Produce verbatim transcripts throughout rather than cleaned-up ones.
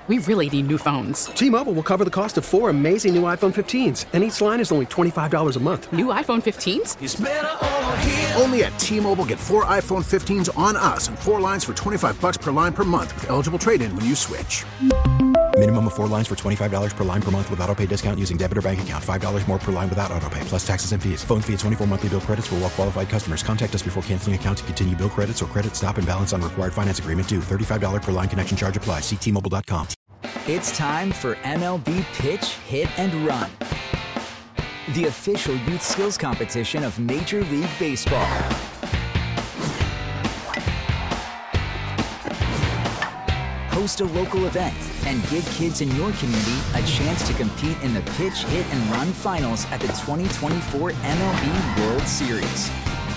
We really need new phones. T-Mobile will cover the cost of four amazing new iPhone fifteens, and each line is only twenty-five dollars a month. New iPhone fifteens? It's better over here. Only at T-Mobile, get four iPhone fifteens on us and four lines for twenty-five dollars per line per month with eligible trade-in when you switch. Minimum of four lines for twenty-five dollars per line per month with autopay discount using debit or bank account. five dollars more per line without autopay, plus taxes and fees. Phone fee at twenty-four monthly bill credits for well-qualified customers. Contact us before canceling account to continue bill credits or credit stop and balance on required finance agreement due. thirty-five dollars per line connection charge applies. See T Mobile dot com. It's time for M L B Pitch, Hit, and Run, the official youth skills competition of Major League Baseball. Host a local event and give kids in your community a chance to compete in the Pitch, Hit, and Run finals at the twenty twenty-four M L B World Series.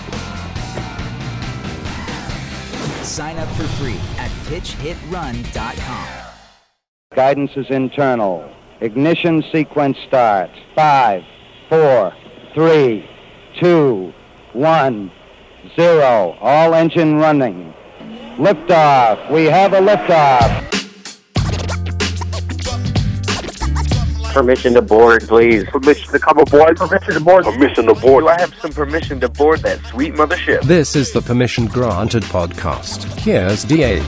Sign up for free at pitch hit run dot com. Guidance is internal. Ignition sequence starts. Five, four, three, two, one, zero. All engine running. Liftoff. We have a liftoff. Permission to board, please. Permission to come aboard. Permission to board. Permission to board. Do I have some permission to board that sweet mothership? This is the Permission Granted podcast. Here's D A.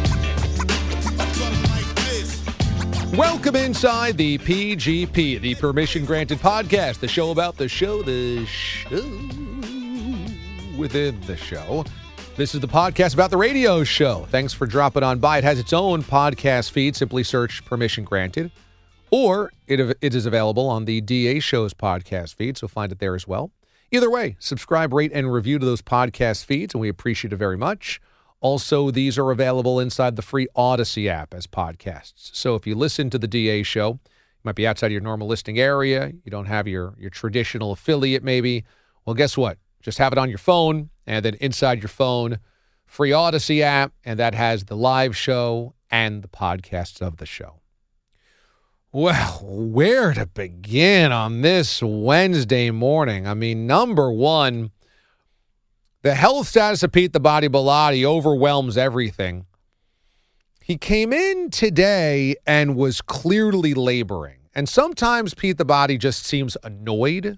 Welcome inside the P G P, the Permission Granted podcast, the show about the show, the show within the show. This is the podcast about the radio show. Thanks for dropping on by. It has its own podcast feed. Simply search Permission Granted. Or it, it is available on the D A Show's podcast feed, so find it there as well. Either way, subscribe, rate, and review to those podcast feeds, and we appreciate it very much. Also, these are available inside the free Odyssey app as podcasts. So if you listen to the D A Show, you might be outside your normal listening area, you don't have your, your traditional affiliate maybe, well, guess what? Just have it on your phone, and then inside your phone, free Odyssey app, and that has the live show and the podcasts of the show. Well, where to begin on this Wednesday morning? I mean, number one, the health status of Pete the Body Bellotti overwhelms everything. He came in today and was clearly laboring. And sometimes Pete the Body just seems annoyed.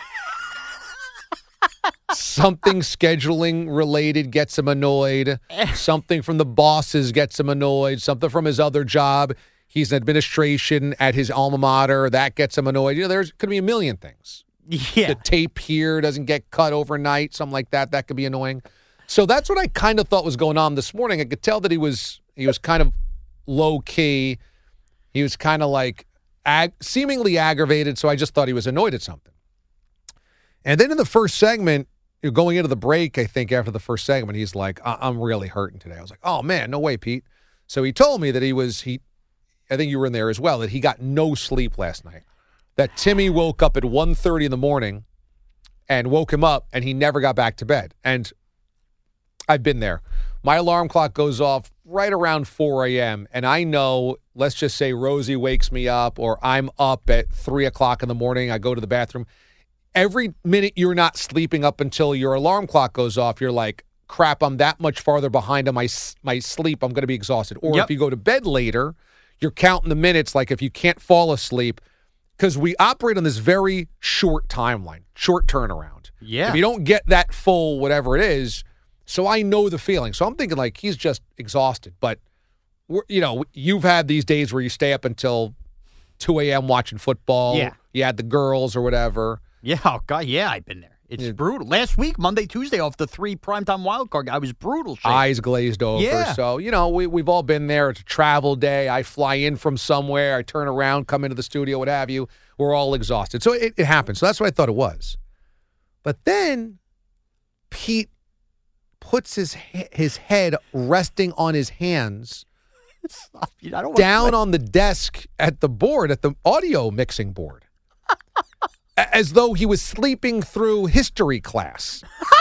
Something scheduling related gets him annoyed. Something from the bosses gets him annoyed. Something from his other job. He's in administration at his alma mater. That gets him annoyed. You know, there's could be a million things. Yeah. The tape here doesn't get cut overnight, something like that. That could be annoying. So that's what I kind of thought was going on this morning. I could tell that he was he was kind of low key. He was kind of like ag- seemingly aggravated. So I just thought he was annoyed at something. And then in the first segment, you're going into the break. I think after the first segment, he's like, I- "I'm really hurting today." I was like, "Oh man, no way, Pete." So he told me that he was he. I think you were in there as well. That he got no sleep last night. That Timmy woke up at one thirty in the morning and woke him up, and he never got back to bed. And I've been there. My alarm clock goes off right around four a.m., and I know, let's just say Rosie wakes me up, or I'm up at three o'clock in the morning, I go to the bathroom. Every minute you're not sleeping up until your alarm clock goes off, you're like, crap, I'm that much farther behind on my, my sleep, I'm going to be exhausted. Or Yep. if you go to bed later, you're counting the minutes, like if you can't fall asleep, because we operate on this very short timeline, short turnaround. Yeah. If you don't get that full whatever it is, so I know the feeling. So I'm thinking like he's just exhausted. But, we're, you know, you've had these days where you stay up until two a.m. watching football. Yeah. You had the girls or whatever. Yeah, oh God, yeah, I've been there. It's Yeah. brutal. Last week, Monday, Tuesday, off the three primetime wild card, I was brutal. Shane. Eyes glazed over. Yeah. So, you know, we, we've all been there. It's a travel day. I fly in from somewhere. I turn around, come into the studio, what have you. We're all exhausted. So it, it happens. So that's what I thought it was. But then Pete puts his his head resting on his hands Stop. I don't want down to... on the desk at the board, at the audio mixing board, as though he was sleeping through history class.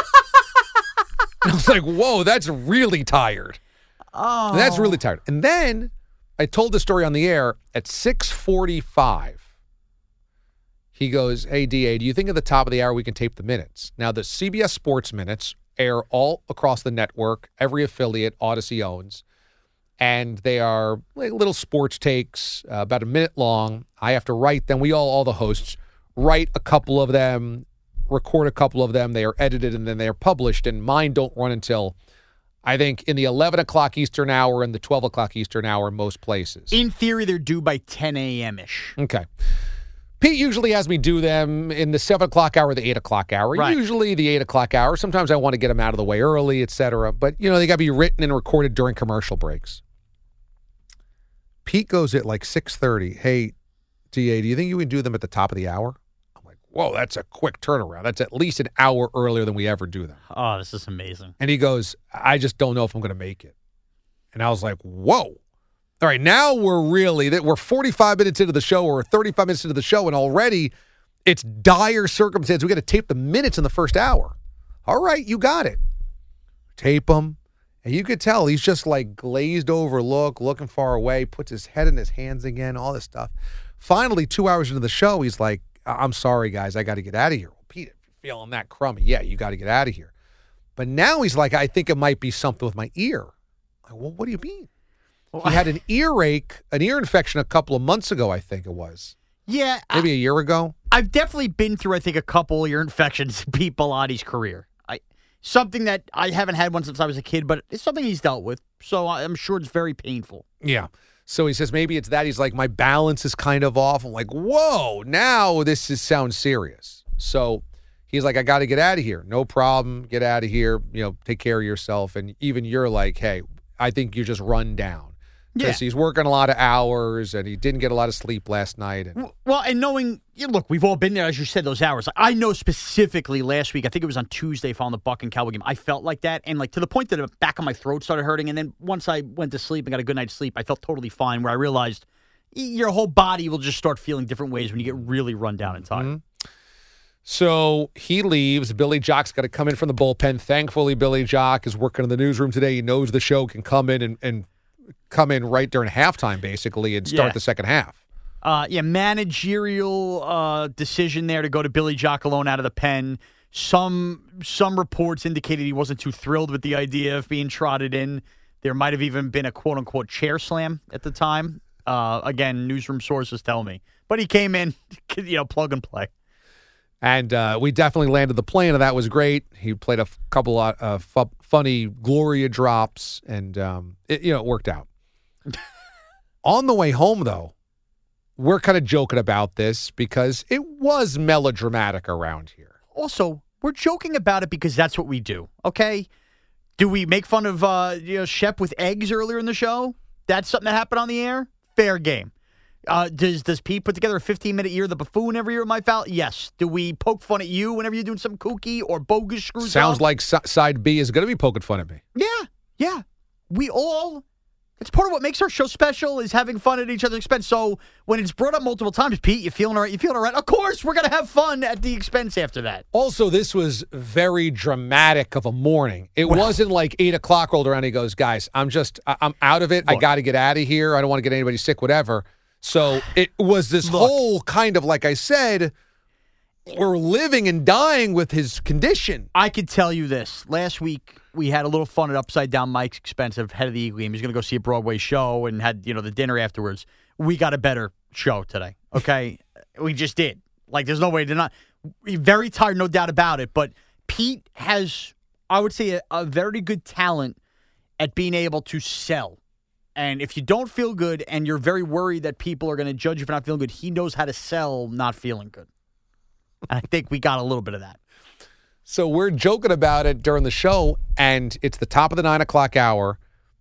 I was like, whoa, that's really tired. Oh. That's really tired. And then I told the story on the air at six forty-five. He goes, hey, D A, do you think at the top of the hour we can tape the minutes? Now, the C B S Sports minutes air all across the network, every affiliate Odyssey owns. and they are like little sports takes, uh, about a minute long. I have to write them. We all, all the hosts, write a couple of them, record a couple of them. They are edited, and then they are published, and mine don't run until, I think, in the eleven o'clock Eastern hour and the twelve o'clock Eastern hour in most places. In theory, they're due by ten a.m.-ish. Okay. Pete usually has me do them in the seven o'clock hour, the eight o'clock hour. Right. Usually the eight o'clock hour. Sometimes I want to get them out of the way early, et cetera. But, you know, they got to be written and recorded during commercial breaks. Pete goes at like six thirty. Hey, D A, do you think you can do them at the top of the hour? I'm like, whoa, that's a quick turnaround. That's at least an hour earlier than we ever do them. Oh, this is amazing. And he goes, I just don't know if I'm going to make it. And I was like, whoa. All right, now we're really, we're forty-five minutes into the show or thirty-five minutes into the show, and already it's dire circumstance. We got to tape the minutes in the first hour. All right, you got it. Tape them. And you could tell he's just like glazed over look, looking far away, puts his head in his hands again, all this stuff. Finally, two hours into the show, he's like, I'm sorry, guys, I got to get out of here. Well, Pete, if you're feeling that crummy, yeah, you got to get out of here. But now he's like, I think it might be something with my ear. I'm like, well, what do you mean? He had an earache, an ear infection a couple of months ago, I think it was. Yeah. Maybe I, a year ago. I've definitely been through, I think, a couple ear infections in Pete Bellotti's career. I Something that I haven't had one since I was a kid, but it's something he's dealt with. So I'm sure it's very painful. Yeah. So he says maybe it's that. He's like, my balance is kind of off. I'm like, whoa, now this is, sounds serious. So he's like, I got to get out of here. No problem. Get out of here. You know, take care of yourself. And even you're like, hey, I think you're just run down. Because yeah. he's working a lot of hours, and he didn't get a lot of sleep last night. And well, and knowing, you know, look, we've all been there, as you said, those hours. Like, I know specifically last week, I think it was on Tuesday following the Buck and Cowboy game, I felt like that, and like to the point that the back of my throat started hurting, and then once I went to sleep and got a good night's sleep, I felt totally fine, where I realized your whole body will just start feeling different ways when you get really run down and tired. Mm-hmm. So he leaves. Billy Jock's got to come in from the bullpen. Thankfully, Billy Jock is working in the newsroom today. He knows the show can come in and, and come in right during halftime, basically, and start yeah. the second half. Uh, yeah, managerial uh, decision there to go to Billy Jock alone out of the pen. Some some reports indicated he wasn't too thrilled with the idea of being trotted in. There might have even been a quote-unquote chair slam at the time. Uh, again, newsroom sources tell me. But he came in, you know, plug and play. And uh, we definitely landed the plane, and that was great. He played a f- couple of uh, f- funny Gloria drops, and um, it, you know, it worked out. On the way home, though, we're kind of joking about this because it was melodramatic around here. Also, we're joking about it because that's what we do, okay? Do we make fun of uh, you know, Shep with eggs earlier in the show? That's something that happened on the air? Fair game. Uh, does does Pete put together a fifteen-minute Year of the Buffoon every year at my foul? Yes. Do we poke fun at you whenever you're doing something kooky or bogus screws Sounds up? like s- side B is going to be poking fun at me. Yeah, yeah. We all, it's part of what makes our show special is having fun at each other's expense. So when it's brought up multiple times, Pete, you feeling all right? You feeling all right? Of course, we're going to have fun at the expense after that. Also, this was very dramatic of a morning. It Well- wasn't like eight o'clock rolled around and he goes, guys, I'm just, I- I'm out of it. I Look. got to get out of here. I don't want to get anybody sick, whatever. So it was this Look. whole kind of, like I said, we're living and dying with his condition. I could tell you this. Last week, we had a little fun at Upside Down Mike's expense of head of the Eagle game. He's going to go see a Broadway show and had, you know, the dinner afterwards. We got a better show today, okay? We just did. Like, there's no way to not. We're very tired, no doubt about it. But Pete has, I would say, a, a very good talent at being able to sell. And if you don't feel good and you're very worried that people are going to judge you for not feeling good, he knows how to sell not feeling good. And I think we got a little bit of that. So we're joking about it during the show, and it's the top of the nine o'clock hour,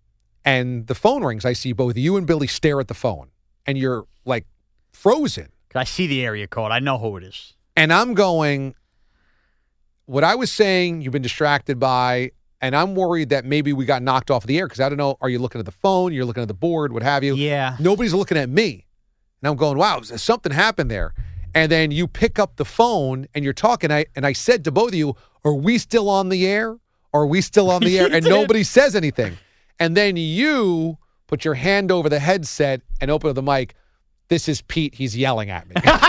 and the phone rings. I see both you and Billy stare at the phone, and you're, like, frozen. I see the area code. I know who it is. And I'm going, what I was saying, you've been distracted by, and I'm worried that maybe we got knocked off the air because I don't know, are you looking at the phone? You're looking at the board, what have you? Yeah. Nobody's looking at me. And I'm going, wow, something happened there. And then you pick up the phone and you're talking, I, and I said to both of you, are we still on the air? Are we still on the air? And nobody says anything. And then you put your hand over the headset and open up the mic. This is Pete. He's yelling at me. Because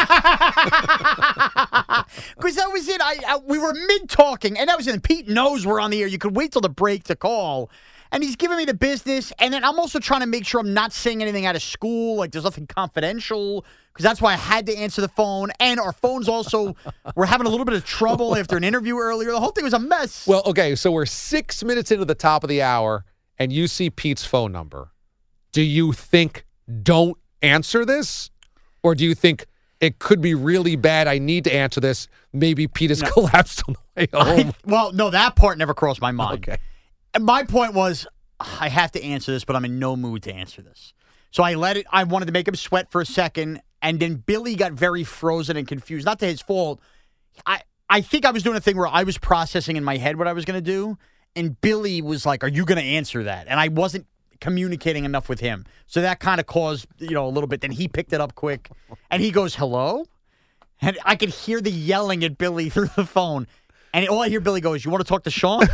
that was it. I, I we were mid talking, and that was it. Pete knows we're on the air. You could wait till the break to call, And he's giving me the business, and then I'm also trying to make sure I'm not saying anything out of school, like there's nothing confidential, because that's why I had to answer the phone. And our phones also were having a little bit of trouble after an interview earlier. The whole thing was a mess. Well, okay, so we're six minutes into the top of the hour, and you see Pete's phone number. Do you think, don't answer this? Or do you think it could be really bad, I need to answer this, maybe Pete has no. collapsed on the way home? I, well, no, that part never crossed my mind. Okay. My point was, I have to answer this, but I'm in no mood to answer this. So I let it, I wanted to make him sweat for a second, and then Billy got very frozen and confused. Not to his fault. I, I think I was doing a thing where I was processing in my head what I was going to do, and Billy was like, are you going to answer that? And I wasn't communicating enough with him. So that kind of caused, you know, a little bit. Then he picked it up quick, and he goes, hello? And I could hear the yelling at Billy through the phone. And all I hear Billy go is, you want to talk to Sean?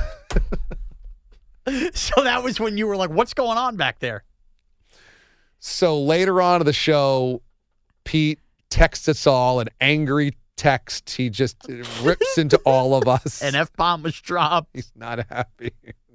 So that was when you were like, what's going on back there? So later on in the show, Pete texts us all an angry text. He just rips into all of us. An F-bomb was dropped. He's not happy.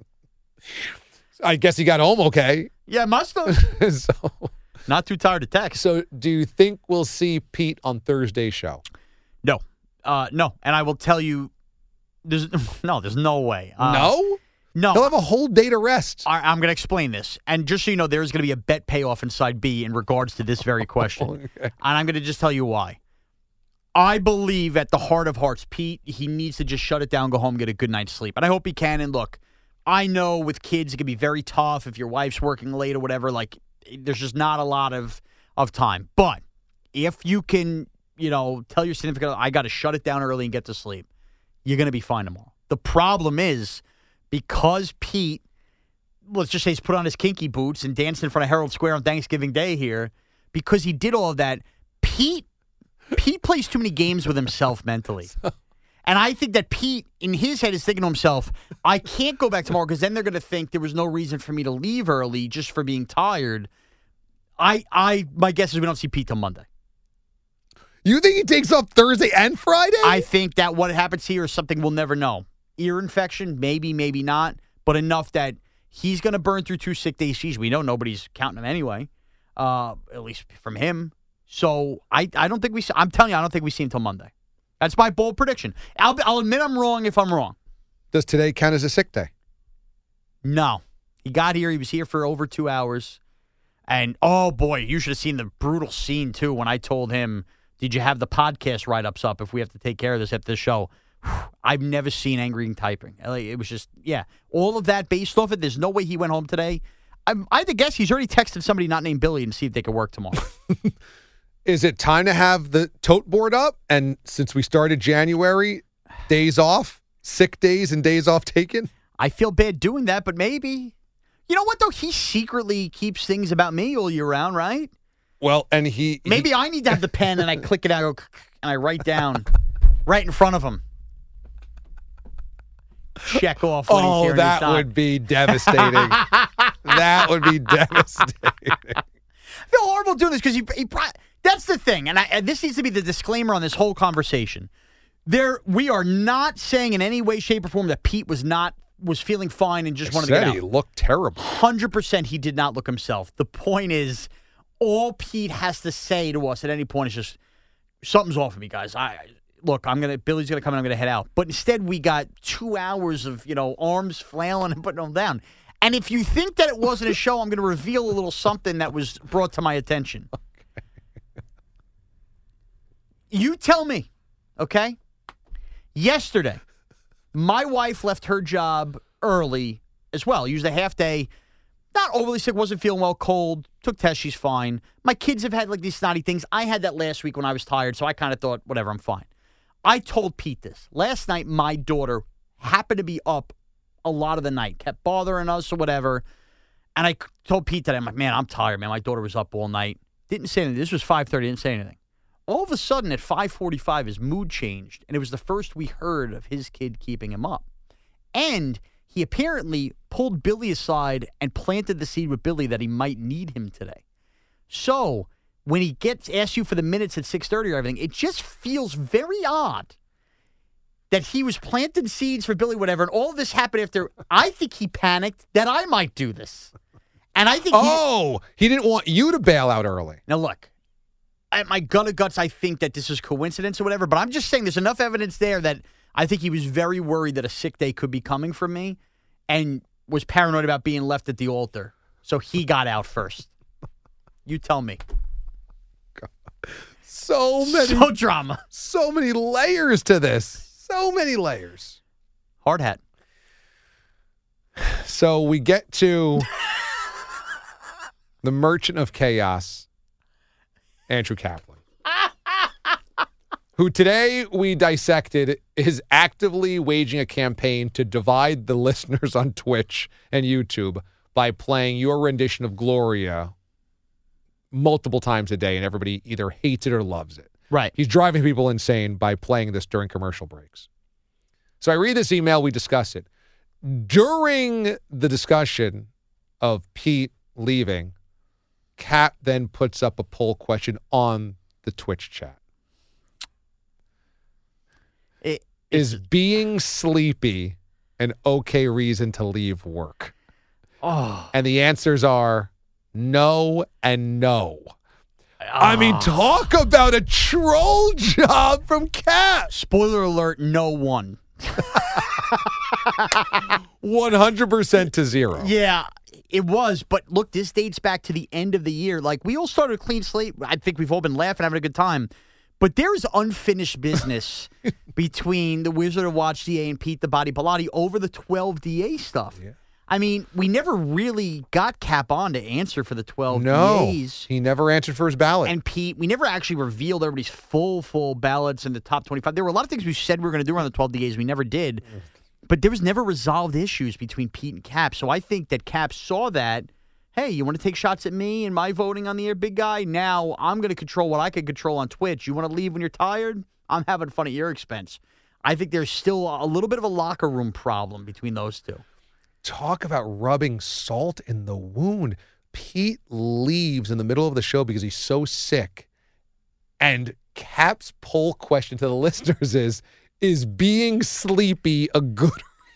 I guess he got home okay. Yeah, must have. So, not too tired to text. So do you think we'll see Pete on Thursday's show? No. Uh, no. And I will tell you, there's no, there's no way. Uh, no? No. He'll have a whole day to rest. I, I'm going to explain this. And just so you know, there's going to be a bet payoff in side B in regards to this very question. Okay. And I'm going to just tell you why. I believe at the heart of hearts, Pete, he needs to just shut it down, go home, get a good night's sleep. And I hope he can. And look, I know with kids, it can be very tough if your wife's working late or whatever. Like, there's just not a lot of, of time. But if you can, you know, tell your significant other, I got to shut it down early and get to sleep, you're going to be fine tomorrow. The problem is, because Pete, let's just say he's put on his kinky boots and danced in front of Herald Square on Thanksgiving Day here, because he did all of that, Pete, Pete plays too many games with himself mentally. And I think that Pete, in his head, is thinking to himself, I can't go back tomorrow because then they're going to think there was no reason for me to leave early just for being tired. I, I, my guess is we don't see Pete till Monday. You think he takes off Thursday and Friday? I think that what happens here is something we'll never know. Ear infection, maybe, maybe not, but enough that he's going to burn through two sick days. Geez, we know nobody's counting him anyway, uh, at least from him. So I, I don't think we. I'm telling you, I don't think we see him until Monday. That's my bold prediction. I'll, I'll admit I'm wrong if I'm wrong. Does today count as a sick day? No, he got here. He was here for over two hours, and oh boy, you should have seen the brutal scene too when I told him, "Did you have the podcast write-ups up? If we have to take care of this after the show." I've never seen angry typing. It was just, yeah, all of that based off it. There's no way he went home today. I'm, I had to guess he's already texted somebody not named Billy and see if they could work tomorrow. Is it time to have the tote board up? And since we started January, days off, sick days and days off taken? I feel bad doing that, but maybe. You know what, though? He secretly keeps things about me all year round, right? Well, and he... Maybe he, I need to have the pen and I click it out and I write down right in front of him. Check off what oh, he's here. that would be devastating. That would be devastating. I feel horrible doing this because he, he. That's the thing, and, I, and this needs to be the disclaimer on this whole conversation. There, we are not saying in any way, shape, or form that Pete was not was feeling fine and just I wanted said to get out. He looked terrible. Hundred percent, he did not look himself. The point is, all Pete has to say to us at any point is just something's off with me, guys. I. Look, I'm gonna. Billy's gonna come and I'm gonna head out. But instead, we got two hours of you know arms flailing and putting them down. And if you think that it wasn't a show, I'm gonna reveal a little something that was brought to my attention. Okay. You tell me, okay? Yesterday, my wife left her job early as well. Used a half day. Not overly sick. Wasn't feeling well. Cold. Took tests. She's fine. My kids have had like these snotty things. I had that last week when I was tired, so I kind of thought, whatever, I'm fine. I told Pete this. Last night, my daughter happened to be up a lot of the night, kept bothering us or whatever. And I told Pete that, I'm like, man, I'm tired, man. My daughter was up all night. Didn't say anything. This was five thirty, didn't say anything. All of a sudden, at five forty-five, his mood changed, and it was the first we heard of his kid keeping him up. And he apparently pulled Billy aside and planted the seed with Billy that he might need him today. So when he gets asks you for the minutes at six thirty or everything, it just feels very odd that he was planting seeds for Billy whatever, and all of this happened after I think he panicked that I might do this. And I think Oh, he, he didn't want you to bail out early. Now, look, at my gut of guts, I think that this is coincidence or whatever, but I'm just saying there's enough evidence there that I think he was very worried that a sick day could be coming from me and was paranoid about being left at the altar. So he got out first. You tell me. So many. So drama. So many layers to this. So many layers. Hard hat. So we get to the Merchant of Chaos, Andrew Kaplan, who today we dissected is actively waging a campaign to divide the listeners on Twitch and YouTube by playing your rendition of Gloria multiple times a day, and everybody either hates it or loves it. Right. He's driving people insane by playing this during commercial breaks. So I read this email, we discuss it. During the discussion of Pete leaving, Cap then puts up a poll question on the Twitch chat. It, Is being sleepy an okay reason to leave work? Oh. And the answers are no and no. I mean, talk about a troll job from Cap. Spoiler alert, no one. one hundred percent to zero. Yeah, it was. But look, this dates back to the end of the year. Like, we all started a clean slate. I think we've all been laughing, having a good time. But there's unfinished business between the Wizard of Watch D A and Pete the Body Pilati over the twelve D A stuff. Yeah. I mean, we never really got Cap on to answer for the twelve No, D As. he never answered for his ballot. And Pete, we never actually revealed everybody's full, full ballots in the top twenty-five. There were a lot of things we said we were going to do around the twelve D As. We never did. But there was never resolved issues between Pete and Cap. So I think that Cap saw that, hey, you want to take shots at me and my voting on the air, big guy? Now I'm going to control what I can control on Twitch. You want to leave when you're tired? I'm having fun at your expense. I think there's still a little bit of a locker room problem between those two. Talk about rubbing salt in the wound. Pete leaves in the middle of the show because he's so sick. And Cap's poll question to the listeners is, is being sleepy a good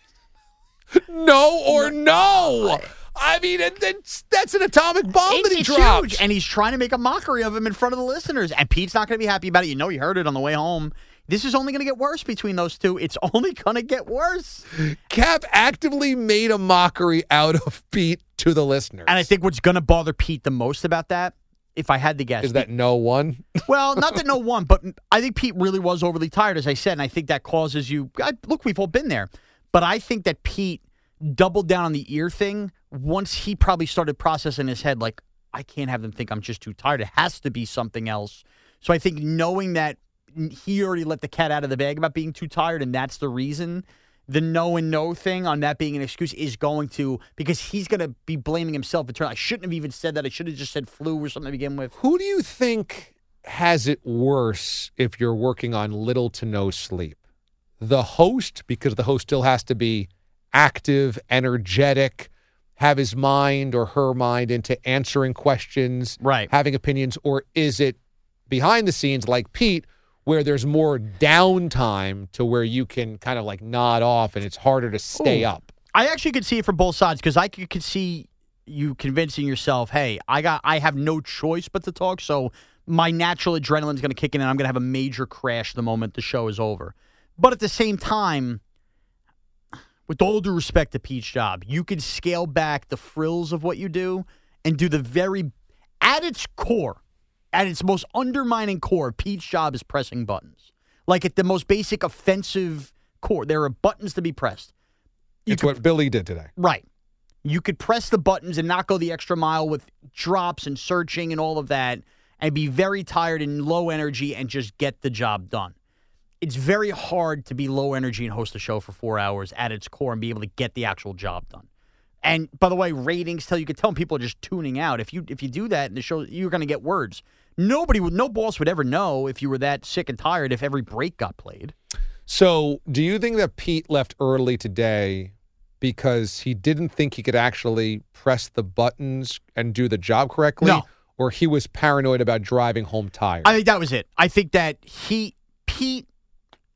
reason? No or no? I mean, that's, that's an atomic bomb It's, that he it's dropped. huge, and he's trying to make a mockery of him in front of the listeners. And Pete's not going to be happy about it. You know, he heard it on the way home. This is only going to get worse between those two. It's only going to get worse. Cap actively made a mockery out of Pete to the listeners. And I think what's going to bother Pete the most about that, if I had to guess, is that no one? Well, not that no one, but I think Pete really was overly tired, as I said, and I think that causes you. I, look, we've all been there, but I think that Pete doubled down on the ear thing once he probably started processing in his head, like, I can't have them think I'm just too tired. It has to be something else. So I think knowing that he already let the cat out of the bag about being too tired, and that's the reason. The no and no thing on that being an excuse is going to, because he's going to be blaming himself. In turn, I shouldn't have even said that. I should have just said flu or something to begin with. Who do you think has it worse if you're working on little to no sleep? The host, because the host still has to be active, energetic, have his mind or her mind into answering questions, right, having opinions, or is it behind the scenes like Pete, where there's more downtime to where you can kind of like nod off and it's harder to stay Ooh. up? I actually could see it from both sides, because I could, could see you convincing yourself, hey, I got, I have no choice but to talk, so my natural adrenaline is going to kick in and I'm going to have a major crash the moment the show is over. But at the same time, with all due respect to Pete's job, you can scale back the frills of what you do and do the very, at its core, at its most undermining core, Pete's job is pressing buttons. Like at the most basic offensive core, there are buttons to be pressed. You It's could, what Billy did today. Right. You could press the buttons and not go the extra mile with drops and searching and all of that and be very tired and low energy and just get the job done. It's very hard to be low energy and host a show for four hours at its core and be able to get the actual job done. And by the way, ratings tell you can tell people are just tuning out. If you if you do that in the show, you're going to get words. Nobody would, no boss would ever know if you were that sick and tired if every break got played. So, do you think that Pete left early today because he didn't think he could actually press the buttons and do the job correctly? No. Or he was paranoid about driving home tired? I think that was it. I think that he, Pete,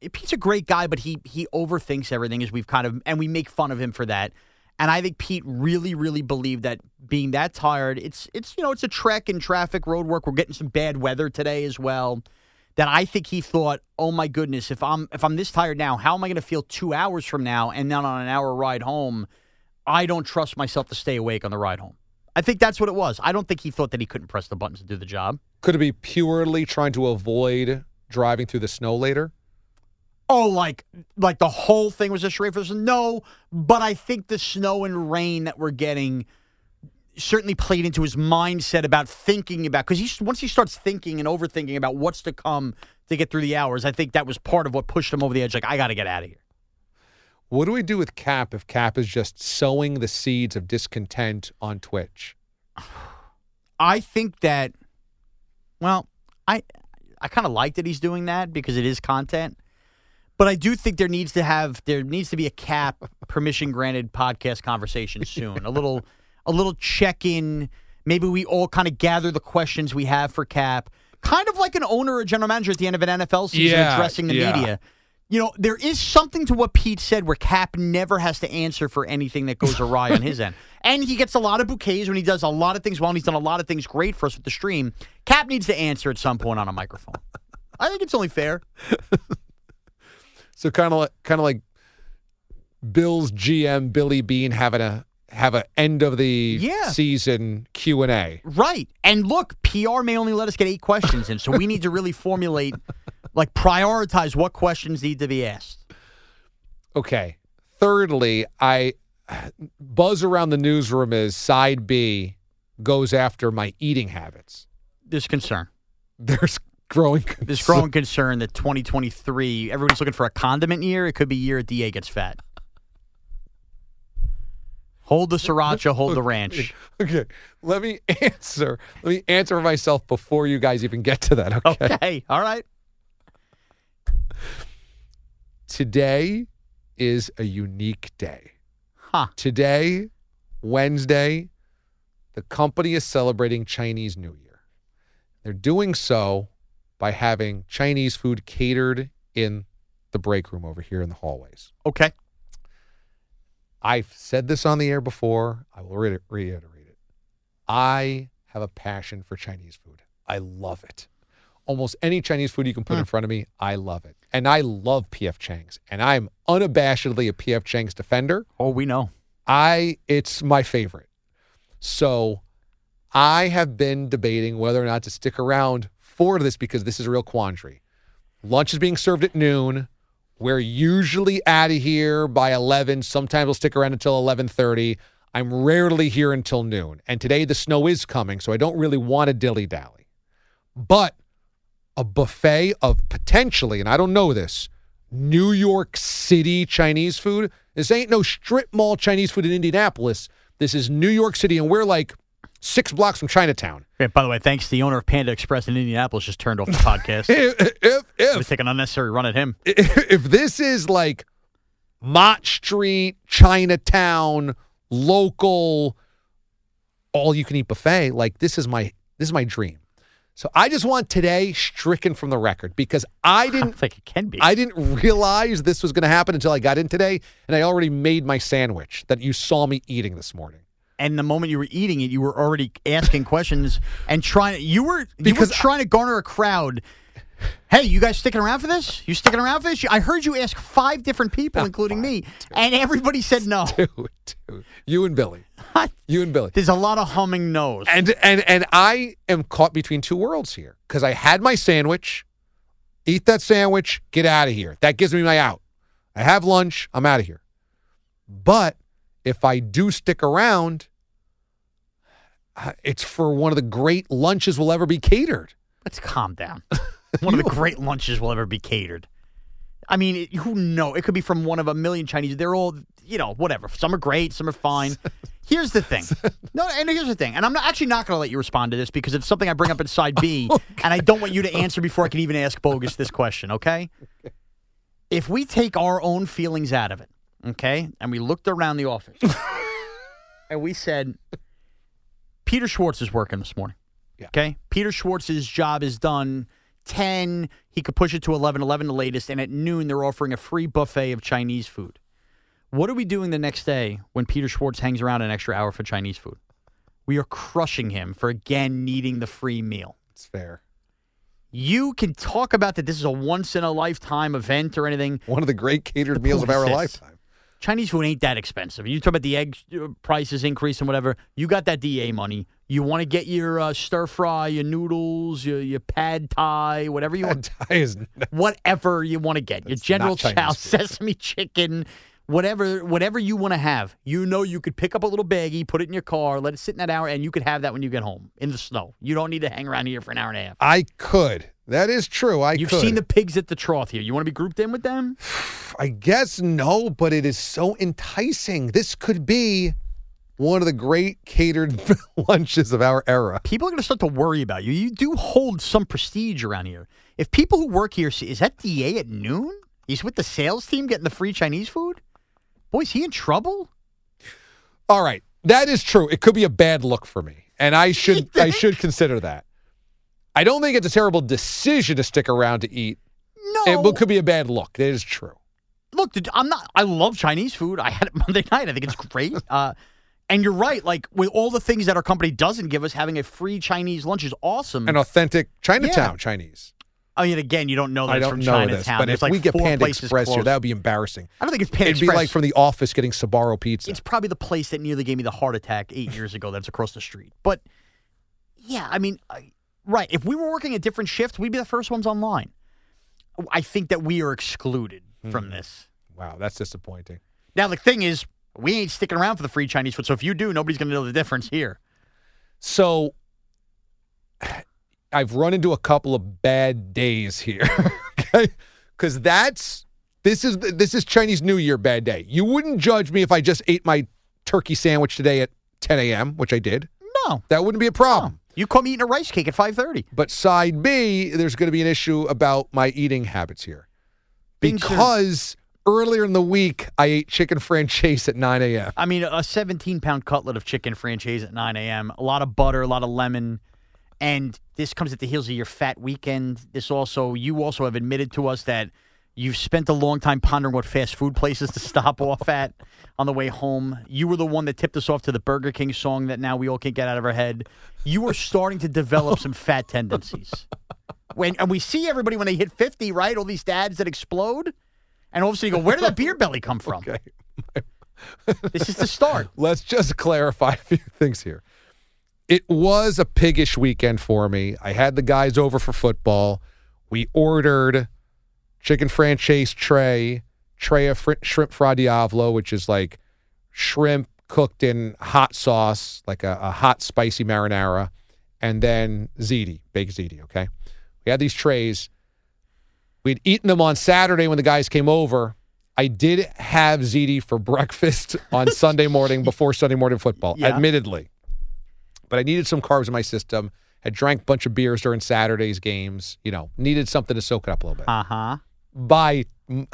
Pete's a great guy, but he he overthinks everything as we've kind of, and we make fun of him for that. And I think Pete really, really believed that being that tired, it's it's you know, it's a trek in traffic, road work. We're getting some bad weather today as well. That I think he thought, oh my goodness, if I'm if I'm this tired now, how am I going to feel two hours from now and then on an hour ride home? I don't trust myself to stay awake on the ride home. I think that's what it was. I don't think he thought that he couldn't press the buttons to do the job. Could it be purely trying to avoid driving through the snow later? Oh, like like the whole thing was a charade for this? No, but I think the snow and rain that we're getting certainly played into his mindset about thinking about, because he once he starts thinking and overthinking about what's to come to get through the hours, I think that was part of what pushed him over the edge. Like, I got to get out of here. What do we do with Cap if Cap is just sowing the seeds of discontent on Twitch? I think that, well, I I kind of like that he's doing that because it is content. But I do think there needs to have there needs to be a Cap permission granted podcast conversation soon. a little a little check-in. Maybe we all kind of gather the questions we have for Cap. Kind of like an owner or general manager at the end of an N F L season yeah, addressing the yeah. media. You know, there is something to what Pete said where Cap never has to answer for anything that goes awry on his end. And he gets a lot of bouquets when he does a lot of things well, and he's done a lot of things great for us with the stream. Cap needs to answer at some point on a microphone. I think it's only fair. So kind of like, kind of like Bills G M Billy Beane having a have a end of the yeah. season Q and A. Right. And look, P R may only let us get eight questions in, so we need to really formulate, like prioritize what questions need to be asked. Okay. Thirdly, I buzz around the newsroom is side B goes after my eating habits. There's concern. There's growing concern. There's growing concern that twenty twenty-three, everybody's looking for a condiment year. It could be year D A gets fat. Hold the sriracha, hold the ranch. Okay, let me answer. Let me answer myself before you guys even get to that, okay? Okay, all right. Today is a unique day. Huh. Today, Wednesday, the company is celebrating Chinese New Year. They're doing so by having Chinese food catered in the break room over here in the hallways. Okay. I've said this on the air before. I will re- reiterate it. I have a passion for Chinese food. I love it. Almost any Chinese food you can put mm. in front of me, I love it. And I love P F Chang's. And I'm unabashedly a P F Chang's defender. Oh, we know. I it's my favorite. So I have been debating whether or not to stick around for this because this is a real quandary. Lunch is being served at noon. We're usually out of here by eleven. Sometimes we'll stick around until eleven thirty. I'm rarely here until noon. And today the snow is coming, so I don't really want to dilly-dally. But a buffet of potentially, and I don't know this, New York City Chinese food. This ain't no strip mall Chinese food in Indianapolis. This is New York City, and we're like six blocks from Chinatown. Yeah, by the way, thanks to the owner of Panda Express in Indianapolis just turned off the podcast. if if, if we take an unnecessary run at him. If, if this is like Mott Street, Chinatown, local, all-you-can-eat buffet, like this is my this is my dream. So I just want today stricken from the record because I didn't I think it can be. I didn't realize this was going to happen until I got in today, and I already made my sandwich that you saw me eating this morning. And the moment you were eating it, you were already asking questions and trying. You were you because were trying to garner a crowd. Hey, you guys sticking around for this? You sticking around for this? I heard you ask five different people, no, including me, dude. And everybody said no. Dude, dude. You and Billy. You and Billy. There's a lot of humming no's. And and and I am caught between two worlds here because I had my sandwich, eat that sandwich, get out of here. That gives me my out. I have lunch, I'm out of here. But if I do stick around, it's for one of the great lunches will ever be catered. Let's calm down. One of the great lunches will ever be catered. I mean, it, who knows? It could be from one of a million Chinese. They're all, you know, whatever. Some are great. Some are fine. Here's the thing. No, and here's the thing. And I'm not, actually not going to let you respond to this because it's something I bring up in side B, okay. And I don't want you to answer before I can even ask Bogus this question, okay? okay? If we take our own feelings out of it, okay, and we looked around the office, and we said, Peter Schwartz is working this morning, yeah. okay? Peter Schwartz's job is done ten, he could push it to eleven, eleven the latest, and at noon they're offering a free buffet of Chinese food. What are we doing the next day when Peter Schwartz hangs around an extra hour for Chinese food? We are crushing him for, again, needing the free meal. It's fair. You can talk about that this is a once-in-a-lifetime event or anything. One of the great catered meals of our lifetime. Chinese food ain't that expensive. You talk about the egg prices increase and whatever. You got that D A money. You want to get your uh, stir fry, your noodles, your, your pad thai, whatever you Pad want. thai is whatever you want to get. Your General Chow, sesame chicken, whatever whatever you want to have. You know you could pick up a little baggie, put it in your car, let it sit in that hour, and you could have that when you get home in the snow. You don't need to hang around here for an hour and a half. I could. That is true. I You've could. seen the pigs at the trough here. You want to be grouped in with them? I guess no, but it is so enticing. This could be one of the great catered lunches of our era. People are going to start to worry about you. You do hold some prestige around here. If people who work here see, is that D A at noon? He's with the sales team getting the free Chinese food? Boy, is he in trouble? All right. That is true. It could be a bad look for me. And I should I should consider that. I don't think it's a terrible decision to stick around to eat. No. It could be a bad look. That is true. Look, I'm not. I love Chinese food. I had it Monday night. I think it's great. Uh, and you're right. Like, with all the things that our company doesn't give us, having a free Chinese lunch is awesome. An authentic Chinatown Yeah. Chinese. I mean, again, you don't know that I it's don't from know Chinatown. this, but There's if like we get four Panda places Express here, close. that would be embarrassing. I don't think it's Panda It'd Express. be like from The Office getting Sbarro pizza. It's probably the place that nearly gave me the heart attack eight years ago that's across the street. But, yeah, I mean, I, right. If we were working a different shift, we'd be the first ones online. I think that we are excluded Hmm. from this. Wow, that's disappointing. Now, the thing is, we ain't sticking around for the free Chinese food. So if you do, nobody's going to know the difference here. So I've run into a couple of bad days here, okay? Because that's this is this is Chinese New Year bad day. You wouldn't judge me if I just ate my turkey sandwich today at ten a.m., which I did. No, that wouldn't be a problem. No. You caught me eating a rice cake at five thirty. But side B, there's going to be an issue about my eating habits here, because earlier in the week I ate chicken franchise at nine a.m. I mean, a seventeen-pound cutlet of chicken franchise at nine a.m., a lot of butter, a lot of lemon, and this comes at the heels of your fat weekend. This also, you also have admitted to us that you've spent a long time pondering what fast food places to stop off at on the way home. You were the one that tipped us off to the Burger King song that now we all can't get out of our head. You were starting to develop some fat tendencies. When And we see everybody when they hit fifty, right? All these dads that explode. And all of a sudden you go, where did that beer belly come from? Okay. This is the start. Let's just clarify a few things here. It was a piggish weekend for me. I had the guys over for football. We ordered chicken franchise tray, tray of fr- shrimp fra diavolo, which is like shrimp cooked in hot sauce, like a, a hot spicy marinara, and then ziti, baked ziti, okay? We had these trays. We'd eaten them on Saturday when the guys came over. I did have ziti for breakfast on Sunday morning before Sunday morning football, Yeah. admittedly. But I needed some carbs in my system. Had drank a bunch of beers during Saturday's games. You know, needed something to soak it up a little bit. Uh-huh. By,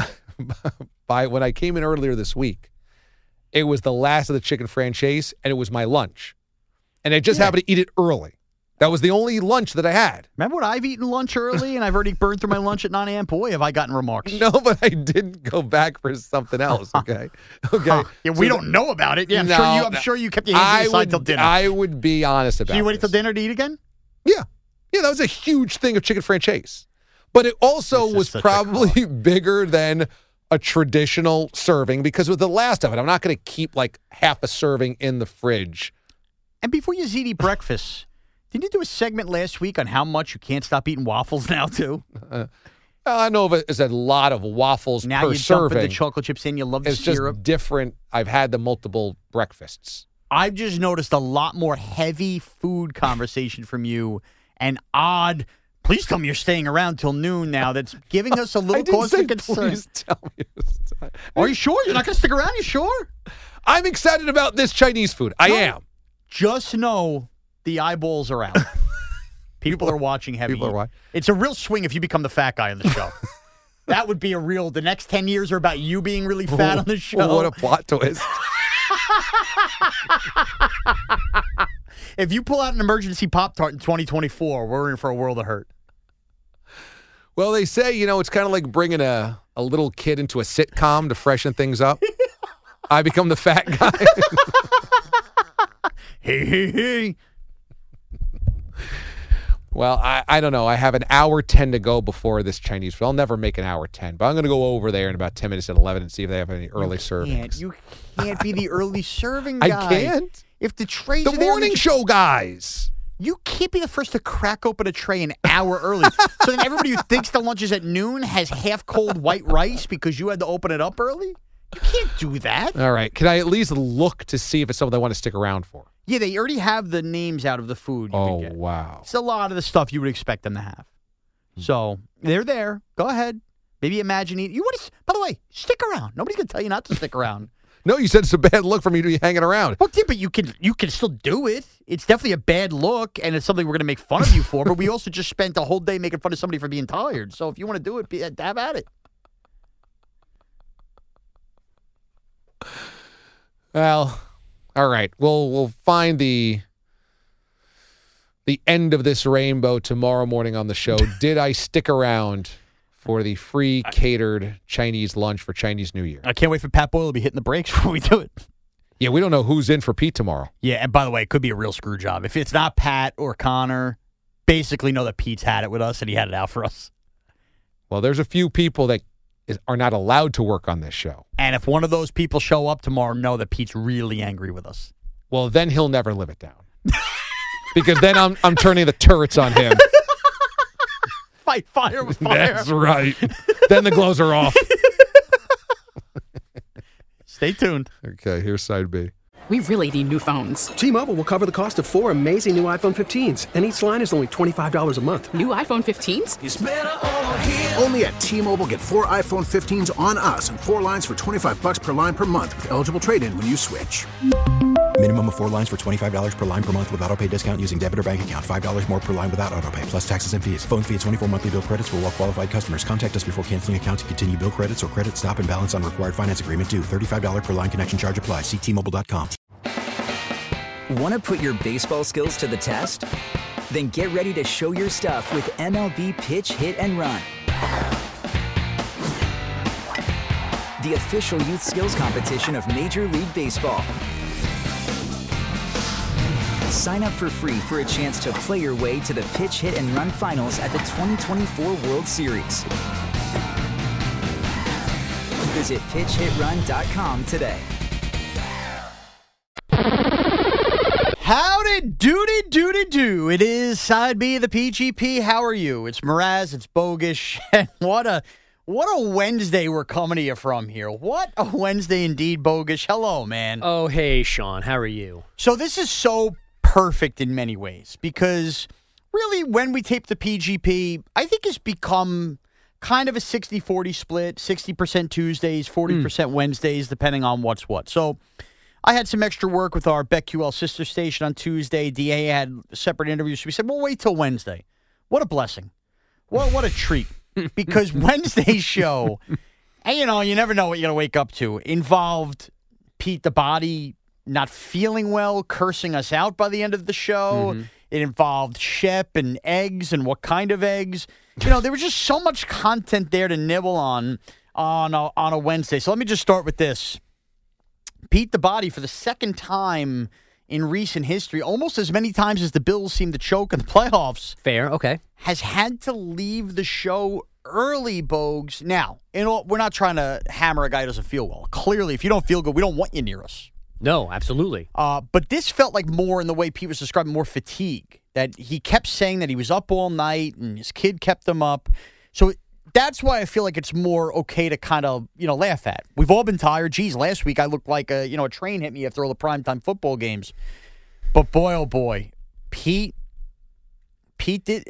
by when I came in earlier this week, it was the last of the chicken franchise, and it was my lunch. And I just Yeah. happened to eat it early. That was the only lunch that I had. Remember when I've eaten lunch early and I've already burned through my lunch at nine a.m.? Boy, have I gotten remarks. No, but I didn't go back for something else, okay? Okay. Huh. Yeah, we So don't know about it. Yeah, I'm, No, sure, you, I'm no. sure you kept your hands I to the side would, till dinner. I would be honest about so you waited this. till dinner to eat again? Yeah. Yeah, that was a huge thing of chicken franchise. But it also This is was such a probably bigger than a traditional serving because with the last of it, I'm not going to keep like half a serving in the fridge. And before you eat breakfast, didn't you do a segment last week on how much you can't stop eating waffles now, too? Uh, I know it's a lot of waffles Now per you serving. dump the chocolate chips in, you love the It's just syrup. different. I've had the multiple breakfasts. I've just noticed a lot more heavy food conversation from you and odd, please tell me you're staying around till noon now. That's giving us a I little didn't cause say to concern. please tell me this time. Are you sure? You're not going to stick around? You sure? I'm excited about this Chinese food. I No. am. Just know the eyeballs are out. People are watching heavy. People are watching. It's a real swing if you become the fat guy on the show. That would be a real, the next ten years are about you being really fat on the show. What a plot twist. If you pull out an emergency Pop-Tart in twenty twenty-four, we're in for a world of hurt. Well, they say, you know, it's kind of like bringing a, a little kid into a sitcom to freshen things up. I become the fat guy. Hey, hey, hey. Well, I, I don't know. I have an hour ten to go before this Chinese food. I'll never make an hour ten, but I'm going to go over there in about ten minutes at eleven and see if they have any early servings. You can't be the early serving guy. I can't. If the trays The are there, morning you- show guys. You can't be the first to crack open a tray an hour early. So then everybody who thinks the lunch is at noon has half-cold white rice because you had to open it up early? You can't do that. All right. Can I at least look to see if it's something I want to stick around for? Yeah, they already have the names out of the food you Oh, can get. wow. It's a lot of the stuff you would expect them to have. So they're there. Go ahead. Maybe imagine eating. You want to, by the way, stick around. Nobody's going to tell you not to stick around. No, you said it's a bad look for me to be hanging around. Well, yeah, but you can you can still do it. It's definitely a bad look, and it's something we're going to make fun of you for. But we also just spent a whole day making fun of somebody for being tired. So if you want to do it, be, have at it. Well, all right. We'll we'll find the the end of this rainbow tomorrow morning on the show. Did I stick around for the free catered Chinese lunch for Chinese New Year? I can't wait for Pat Boyle to be hitting the brakes before we do it. Yeah, we don't know who's in for Pete tomorrow. Yeah, and by the way, it could be a real screw job. If it's not Pat or Connor, basically know that Pete's had it with us and he had it out for us. Well, there's a few people that is, are not allowed to work on this show. And if one of those people show up tomorrow, know that Pete's really angry with us. Well, then he'll never live it down. Because then I'm I'm turning the turrets on him. Fight fire with fire. That's right. Then the glows are off. Stay tuned. Okay, here's side B. We really need new phones. T-Mobile will cover the cost of four amazing new iPhone fifteens, and each line is only twenty-five dollars a month. New iPhone fifteens? It's better over here. Only at T-Mobile, get four iPhone fifteens on us and four lines for twenty-five bucks per line per month with eligible trade-in when you switch. Minimum of four lines for twenty-five dollars per line per month with autopay discount using debit or bank account. five dollars more per line without autopay, plus taxes and fees. Phone fee at twenty-four monthly bill credits for well-qualified customers. Contact us before canceling account to continue bill credits or credit stop and balance on required finance agreement due. thirty-five dollars per line connection charge applies. See T Mobile dot com. Want to put your baseball skills to the test? Then get ready to show your stuff with M L B Pitch, Hit, and Run. The official youth skills competition of Major League Baseball. Sign up for free for a chance to play your way to the Pitch, Hit, and Run finals at the twenty twenty-four World Series. Visit pitch hit run dot com today. Howdy doody doody do. It is side B of the P G P. How are you? It's Mraz, it's Bogusch, and what a what a Wednesday we're coming to you from here. What a Wednesday indeed, Bogusch. Hello, man. Oh, hey, Sean. How are you? So this is so perfect in many ways because really when we tape the P G P, I think it's become kind of a sixty forty split, sixty percent Tuesdays, forty percent mm. Wednesdays, depending on what's what. So I had some extra work with our BetQL sister station on Tuesday. D A had separate interviews. So we said, well, wait till Wednesday. What a blessing. What, what a treat. Because Wednesday's show, and you know, you never know what you're going to wake up to, involved Pete the Body not feeling well, cursing us out by the end of the show. Mm-hmm. It involved Shep and eggs and what kind of eggs. You know, there was just so much content there to nibble on on a, on a Wednesday. So let me just start with this. Pete the Body, for the second time in recent history, almost as many times as the Bills seem to choke in the playoffs. Fair, okay. Has had to leave the show early, Bogues. Now, you know, we're not trying to hammer a guy who doesn't feel well. Clearly, if you don't feel good, we don't want you near us. No, absolutely. Uh, but this felt like more in the way Pete was describing, more fatigue. That he kept saying that he was up all night and his kid kept him up. So that's why I feel like it's more okay to kind of, you know, laugh at. We've all been tired. Geez, last week I looked like a, you know, a train hit me after all the primetime football games. But boy, oh boy, Pete, Pete did.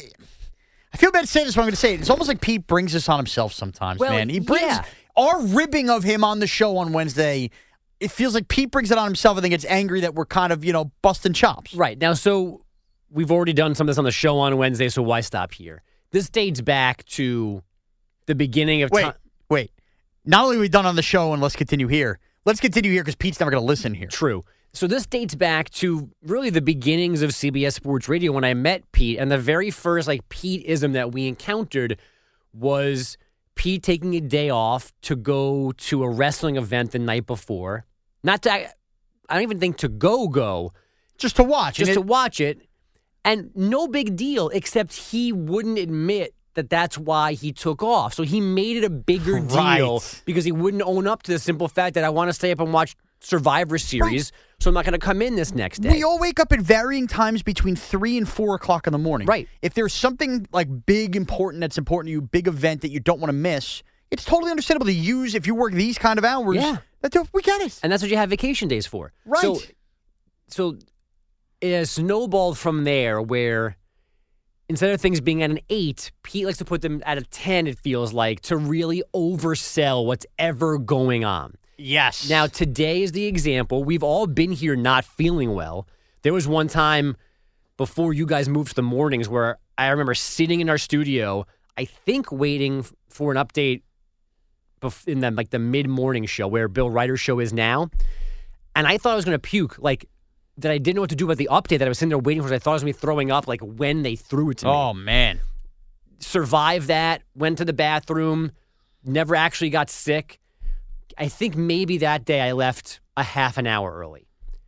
I feel bad to say this, but I'm going to say it. It's almost like Pete brings this on himself sometimes, well, man. He brings yeah. our ribbing of him on the show on Wednesday. It feels like Pete brings it on himself and then gets angry that we're kind of, you know, busting chops. Right. Now, so we've already done some of this on the show on Wednesday, so why stop here? This dates back to the beginning of wait, time. Wait, Not only have we done on the show, and let's continue here. Let's continue here because Pete's never going to listen here. True. So this dates back to really the beginnings of C B S Sports Radio when I met Pete. And the very first like Pete-ism that we encountered was Pete taking a day off to go to a wrestling event the night before. Not to, I don't even think to go, go. Just to watch. Just and to it, watch it. And no big deal, except he wouldn't admit that that's why he took off. So he made it a bigger Right. deal because he wouldn't own up to the simple fact that I want to stay up and watch Survivor Series, so I'm not going to come in this next day. We all wake up at varying times between three and four o'clock in the morning. Right. If there's something like big, important that's important to you, big event that you don't want to miss, it's totally understandable to use if you work these kind of hours. Yeah. That's, we get it. And that's what you have vacation days for. Right. So, so it has snowballed from there where instead of things being at an eight, Pete likes to put them at a ten, it feels like, to really oversell what's ever going on. Yes. Now, today is the example. We've all been here not feeling well. There was one time before you guys moved to the mornings where I remember sitting in our studio, I think waiting for an update bef- in the, like the mid-morning show where Bill Ryder's show is now. And I thought I was going to puke, like that I didn't know what to do about the update that I was sitting there waiting for. So I thought I was going to be throwing up like when they threw it to me. Oh, man. Survived that, went to the bathroom, never actually got sick. I think maybe that day I left a half an hour early.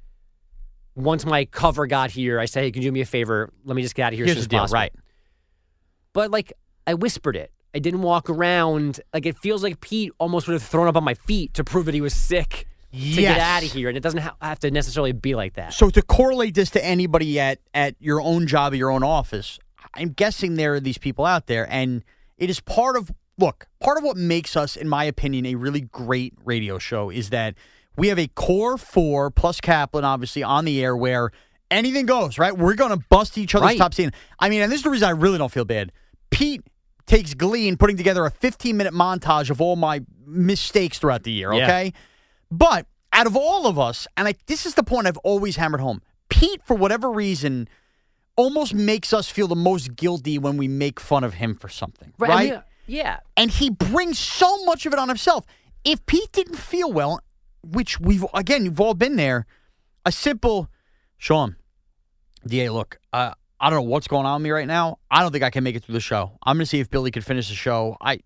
Once my cover got here, I said, hey, can you do me a favor? Let me just get out of here Here's as soon the as deal, possible. right. But, like, I whispered it. I didn't walk around. Like, it feels like Pete almost would have thrown up on my feet to prove that he was sick to Yes. get out of here. And it doesn't ha- have to necessarily be like that. So to correlate this to anybody at, at your own job or your own office, I'm guessing there are these people out there, and it is part of, look, part of what makes us, in my opinion, a really great radio show is that we have a core four, plus Kaplan, obviously, on the air where anything goes, right? We're going to bust each other's Right. top scene. I mean, and this is the reason I really don't feel bad. Pete takes glee in putting together a fifteen-minute montage of all my mistakes throughout the year, Yeah. okay? But out of all of us, and I, this is the point I've always hammered home, Pete, for whatever reason, almost makes us feel the most guilty when we make fun of him for something, right? I mean, yeah. And he brings so much of it on himself. If Pete didn't feel well, which we've, again, you've all been there, a simple, Sean, D A, look, uh, I don't know what's going on with me right now. I don't think I can make it through the show. I'm going to see if Billy can finish the show. I,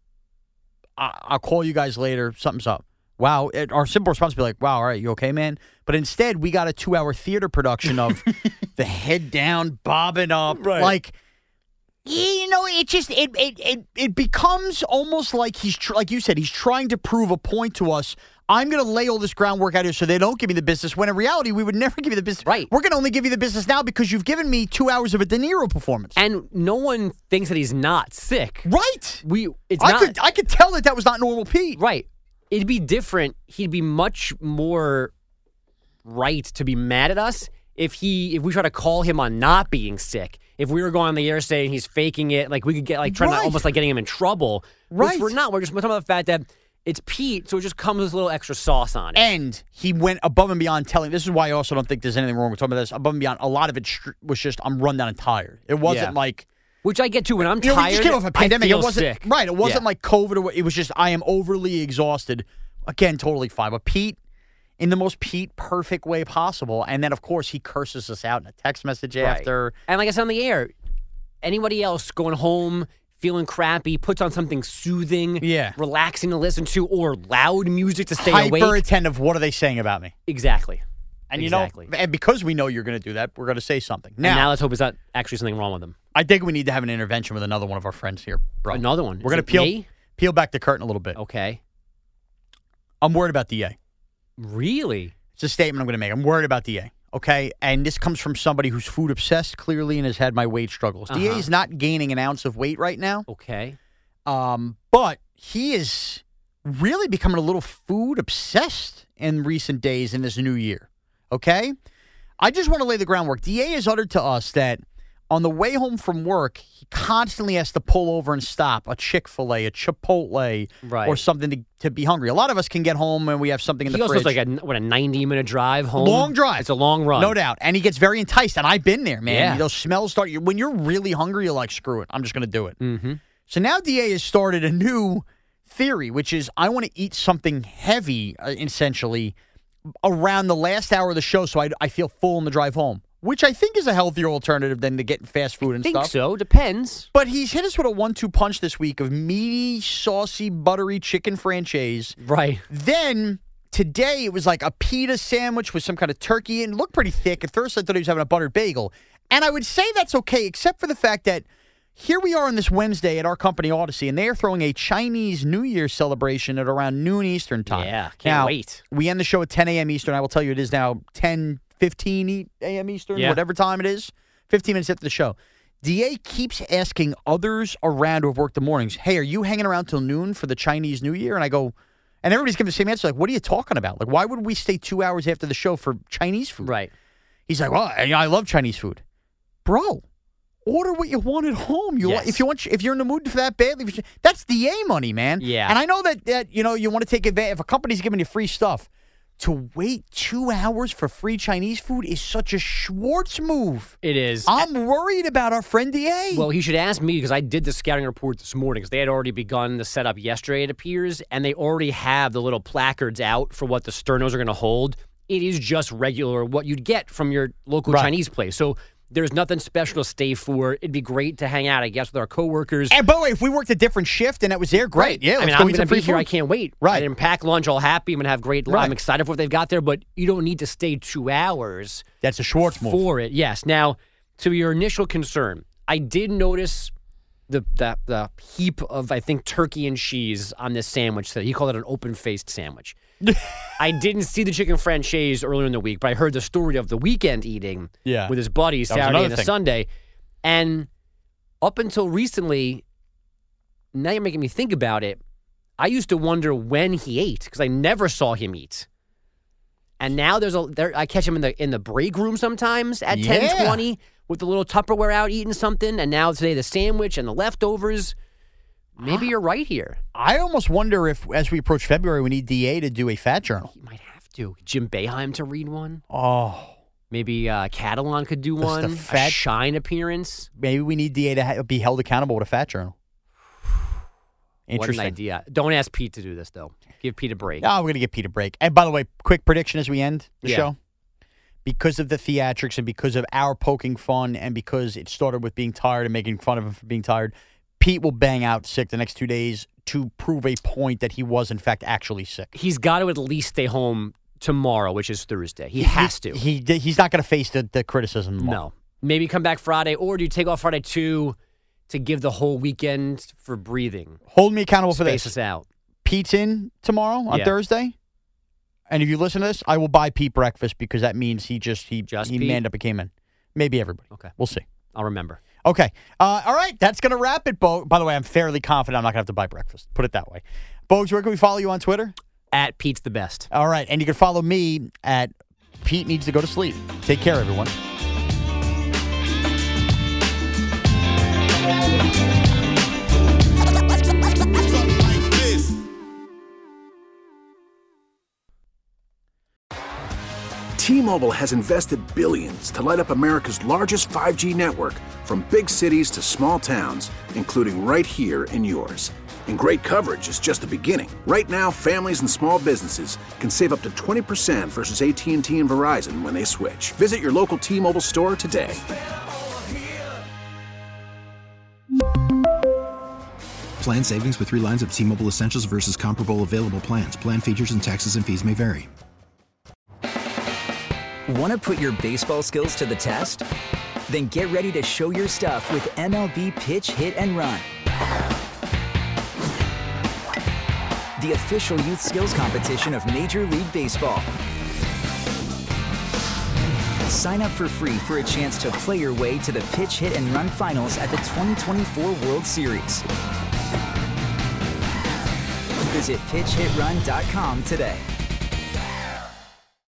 I, I'll call you guys later. Something's up. Wow. It, our simple response would be like, wow, all right, you okay, man? But instead, we got a two-hour theater production of the head down, bobbing up. Right. Like, you know, it just, it it it, it becomes almost like he's, tr- like you said, he's trying to prove a point to us. I'm going to lay all this groundwork out here so they don't give me the business, when in reality, we would never give you the business. Right. We're going to only give you the business now because you've given me two hours of a De Niro performance. And no one thinks that he's not sick. Right. We, it's I not. could I could tell that that was not normal Pete. Right. It'd be different. He'd be much more right to be mad at us if he if we try to call him on not being sick. If we were going on the air saying he's faking it, like we could get like trying Right. to almost like getting him in trouble. Right. Which we're not. We're just we're talking about the fact that it's Pete, so it just comes with a little extra sauce on it. And he went above and beyond telling. This is why I also don't think there's anything wrong with talking about this. Above and beyond, a lot of it str- was just I'm run down and tired. It wasn't Yeah. like. Which I get to when I'm You know, we tired. just came off a pandemic. I feel it wasn't sick. right. It wasn't Yeah. like COVID or what. It was just I am overly exhausted. Again, totally fine. But Pete, in the most Pete perfect way possible, and then of course he curses us out in a text message Right. after. And like I said on the air, anybody else going home feeling crappy puts on something soothing, Yeah. relaxing to listen to, or loud music to stay Hyper awake. attentive. What are they saying about me? Exactly. And you Exactly. know, and because we know you're going to do that, we're going to say something. Now, Now, now let's hope it's not actually something wrong with them. I think we need to have an intervention with another one of our friends here, bro. Another one. We're Is going it to peel me? peel back the curtain a little bit. Okay. I'm worried about D A. Really? It's a statement I'm going to make. I'm worried about D A. Okay, and this comes from somebody who's food obsessed, clearly, and has had my weight struggles. Uh-huh. D A is not gaining an ounce of weight right now, Okay. um, but he is really becoming a little food obsessed in recent days in this new year. Okay, I just want to lay the groundwork. D A has uttered to us that on the way home from work, he constantly has to pull over and stop a Chick-fil-A, a Chipotle, Right. or something to, to be hungry. A lot of us can get home and we have something in He the also fridge. has like a, what, a ninety-minute drive home? Long drive. It's a long run. No doubt. And he gets very enticed. And I've been there, man. Yeah. Those smells start. When you're really hungry, you're like, screw it. I'm just going to do it. Mm-hmm. So now D A has started a new theory, which is I want to eat something heavy, uh, essentially, around the last hour of the show so I, I feel full on the drive home, which I think is a healthier alternative than to getting fast food and I think stuff. so. Depends. But he's hit us with a one two punch this week of meaty, saucy, buttery chicken franchise. Right. Then today it was like a pita sandwich with some kind of turkey and it looked pretty thick. At first I thought he was having a buttered bagel. And I would say that's okay, except for the fact that here we are on this Wednesday at our company, Odyssey, and they are throwing a Chinese New Year celebration at around noon Eastern time. Yeah, can't now, wait. We end the show at ten a.m. Eastern. I will tell you it is now ten fifteen a.m. Eastern, Yeah. whatever time it is, fifteen minutes after the show. D A keeps asking others around who have worked the mornings, hey, are you hanging around till noon for the Chinese New Year? And I go, and everybody's giving the same answer, like, what are you talking about? Like, why would we stay two hours after the show for Chinese food? Right. He's like, well, I I love Chinese food. Bro, order what you want at home. You Yes. want, if you want, if you're in the mood for that badly, if you- that's D A money, man. Yeah. And I know that, that you know you want to take advantage. If a company's giving you free stuff, to wait two hours for free Chinese food is such a Schwartz move. It is. I'm worried about our friend D A. Well, he should ask me because I did the scouting report this morning because they had already begun the setup yesterday, it appears, and they already have the little placards out for what the sternos are going to hold. It is just regular what you'd get from your local Right. Chinese place. So there's nothing special to stay for. It'd be great to hang out, I guess, with our coworkers. And by the way, if we worked a different shift and that was there, great. Right. Yeah, I let's mean, go I'm eat going some to be free here. food. I can't wait. Right. I didn't pack lunch all happy. I'm going to have great lunch. Right. I'm excited for what they've got there, but you don't need to stay two hours. That's a Schwartz move. For it, yes. Now, to your initial concern, I did notice the the, the heap of, I think, turkey and cheese on this sandwich. So he called it an open-faced sandwich. I didn't see the chicken franchise earlier in the week, but I heard the story of the weekend eating Yeah. with his buddies That was Saturday another and a thing. Sunday. And up until recently, now you're making me think about it, I used to wonder when he ate because I never saw him eat. And now there's a there I catch him in the in the break room sometimes at Yeah. ten twenty with the little Tupperware out eating something, and now today the sandwich and the leftovers. Maybe you're right here. I almost wonder if, as we approach February, we need D A to do a fat journal. He might have to. Jim Boeheim to read one. Oh. Maybe uh, Catalan could do Just one. a fat- a Shine appearance. Maybe we need D A to ha- be held accountable with a fat journal. Interesting. What an idea. Don't ask Pete to do this, though. Give Pete a break. No, we're going to give Pete a break. And by the way, quick prediction as we end the Yeah. show. Because of the theatrics and because of our poking fun and because it started with being tired and making fun of him for being tired, Pete will bang out sick the next two days to prove a point that he was, in fact, actually sick. He's got to at least stay home tomorrow, which is Thursday. He has to. He, he He's not going to face the, the criticism tomorrow. No. Maybe come back Friday, or do you take off Friday too to give the whole weekend for breathing? Hold me accountable for Space this. us out. Pete's in tomorrow on Yeah. Thursday. And if you listen to this, I will buy Pete breakfast because that means he just he Just he Pete? manned up and came in. Maybe everybody. Okay. We'll see. I'll remember. Okay. Uh, all right. That's going to wrap it, Bo. By the way, I'm fairly confident I'm not going to have to buy breakfast. Put it that way. Bogues, where can we follow you on Twitter? At Pete's the best. All right. And you can follow me at Pete Needs to Go to Sleep. Take care, everyone. T-Mobile has invested billions to light up America's largest five G network, from big cities to small towns, including right here in yours. And great coverage is just the beginning. Right now, families and small businesses can save up to twenty percent versus A T and T and Verizon when they switch. Visit your local T-Mobile store today. Plan savings with three lines of T-Mobile Essentials versus comparable available plans. Plan features and taxes and fees may vary. Want to put your baseball skills to the test? Then get ready to show your stuff with M L B Pitch Hit and Run, the official youth skills competition of Major League Baseball. Sign up for free for a chance to play your way to the Pitch Hit and Run finals at the twenty twenty-four World Series. Visit pitch hit run dot com today.